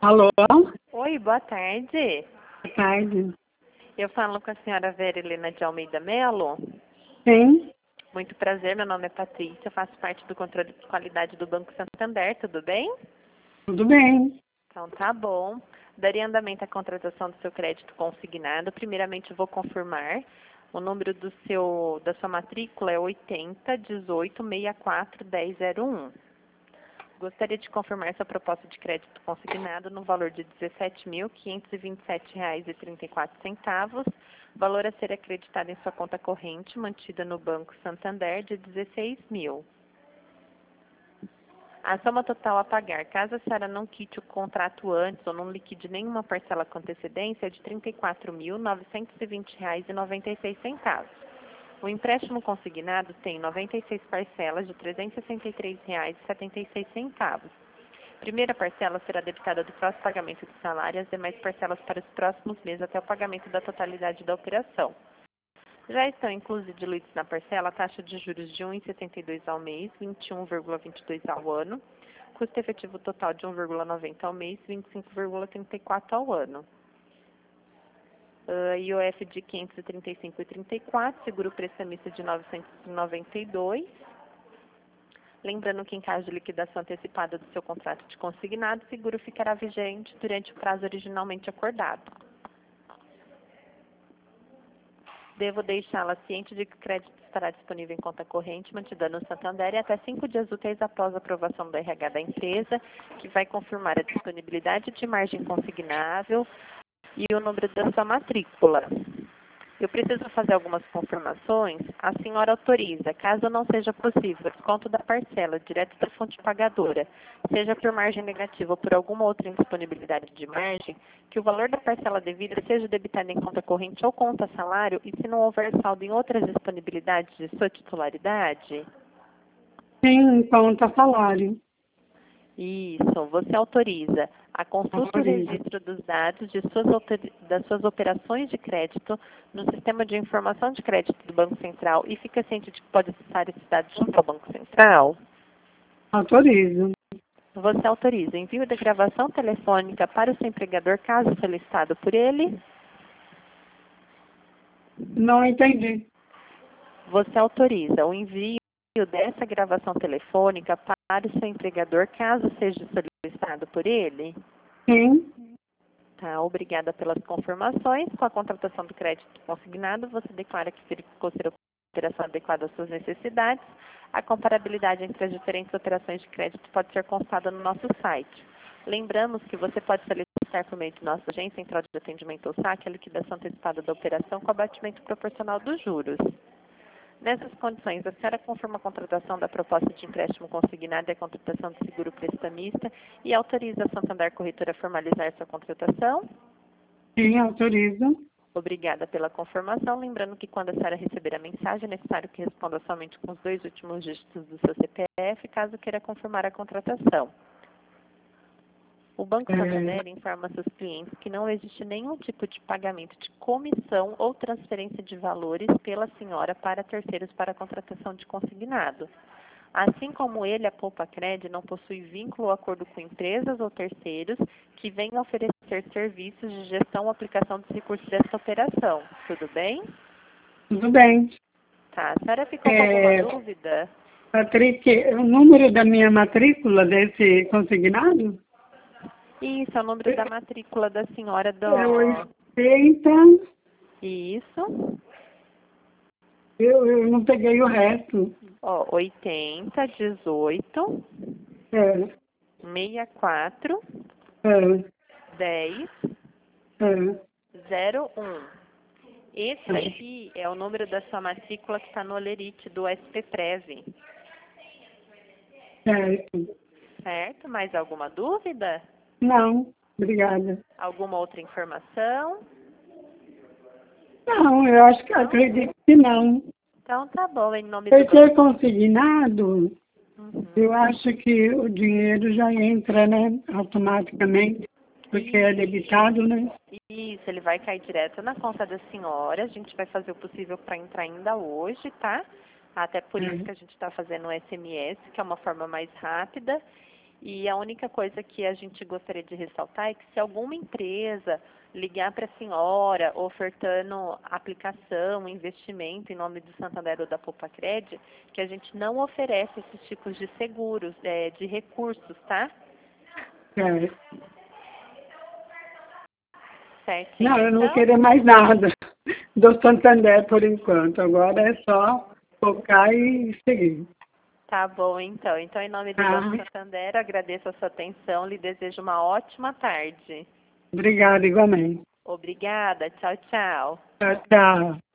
Alô? Oi, boa tarde. Boa tarde. Eu falo com a senhora Vera Helena de Almeida Melo. Sim, Muito prazer, meu nome é Patrícia, eu faço parte do controle de qualidade do Banco Santander, tudo bem? tudo bem. Então tá bom. Daria andamento à contratação do seu crédito consignado. Primeiramente eu vou confirmar. O número da sua matrícula é 8018641001. Gostaria de confirmar sua proposta de crédito consignado no valor de R$ 17.527,34. Valor a ser acreditado em sua conta corrente, mantida no Banco Santander, de 16 mil. A soma total a pagar, caso a senhora não quite o contrato antes ou não liquide nenhuma parcela com antecedência, é de R$ 34.920,96. O empréstimo consignado tem 96 parcelas de R$ 363,76. Primeira parcela será debitada do próximo pagamento do salário e as demais parcelas para os próximos meses até o pagamento da totalidade da operação. Já estão inclusos e diluídos na parcela a taxa de juros de 1,72 ao mês, 21,22 ao ano, custo efetivo total de 1,90 ao mês, 25,34 ao ano. IOF de 535,34, seguro prestamista de 992. Lembrando que em caso de liquidação antecipada do seu contrato de consignado, o seguro ficará vigente durante o prazo originalmente acordado. Devo deixá-la ciente de que o crédito estará disponível em conta corrente mantida no Santander e até 5 dias úteis após a aprovação do RH da empresa, que vai confirmar a disponibilidade de margem consignável e o número da sua matrícula. Eu preciso fazer algumas confirmações. A senhora autoriza, caso não seja possível, o desconto da parcela direto da fonte pagadora, seja por margem negativa ou por alguma outra indisponibilidade de margem, que o valor da parcela devida seja debitado em conta corrente ou conta salário e se não houver saldo em outras disponibilidades de sua titularidade? Sim, conta salário. Isso, você autoriza a consulta e o Autorizo. registro dos dados das suas operações de crédito no sistema de informação de crédito do Banco Central e fica ciente de que pode acessar esses dados junto ao Banco Central? Autorizo. Você autoriza envio da gravação telefônica para o seu empregador, caso solicitado por ele? Não entendi. Você autoriza o envio dessa gravação telefônica para o seu empregador, caso seja solicitado por ele? Sim, Tá, obrigada pelas confirmações. Com a contratação do crédito consignado, você declara que verificou ser a operação adequada às suas necessidades. A comparabilidade entre as diferentes operações de crédito pode ser constada no nosso site. Lembramos que você pode solicitar por meio de nossa agência central de atendimento ou saque a liquidação antecipada da operação com abatimento proporcional dos juros. Nessas condições, a senhora confirma a contratação da proposta de empréstimo consignado e a contratação do seguro prestamista e autoriza a Santander Corretora a formalizar sua contratação? sim, autorizo. Obrigada pela confirmação. Lembrando que quando a senhora receber a mensagem, é necessário que responda somente com os 2 últimos dígitos do seu CPF, caso queira confirmar a contratação. O Banco Santander informa seus clientes que não existe nenhum tipo de pagamento de comissão ou transferência de valores pela senhora para terceiros para a contratação de consignado. Assim como ele, a Poupa Cred não possui vínculo ou acordo com empresas ou terceiros que venham oferecer serviços de gestão ou aplicação dos recursos desta operação. Tudo bem? Tudo bem. Tá. A senhora ficou com alguma dúvida? Patrícia, o número da minha matrícula desse consignado? Isso, é o número da matrícula da senhora do... É 80. Isso. Eu não peguei o resto. Ó, 80, 18, É, 64, é, 10, é. 01. Esse aqui é o número da sua matrícula que está no Olerite do SPPrev. Certo. Certo? Mais alguma dúvida? Não, obrigada. Alguma outra informação? Não, eu acho que acredito que não. Então tá bom, em nome do Por ser consignado, Uhum. eu acho que o dinheiro já entra, né, automaticamente, porque é debitado, né? Isso, ele vai cair direto na conta da senhora. A gente vai fazer o possível para entrar ainda hoje, tá? Até por isso que a gente está fazendo o SMS, que é uma forma mais rápida. E a única coisa que a gente gostaria de ressaltar é que se alguma empresa ligar para a senhora ofertando aplicação, investimento em nome do Santander ou da Poupa-Cred, que a gente não oferece esses tipos de seguros, de recursos, tá? É. Certinho, Não, eu não vou então? querer mais nada do Santander por enquanto. Agora é só focar e seguir. Tá bom, então. Então, em nome do Tá? Banco Santander, agradeço a sua atenção, lhe desejo uma ótima tarde. Obrigada, igualmente. Obrigada, tchau, tchau. Tchau, tchau.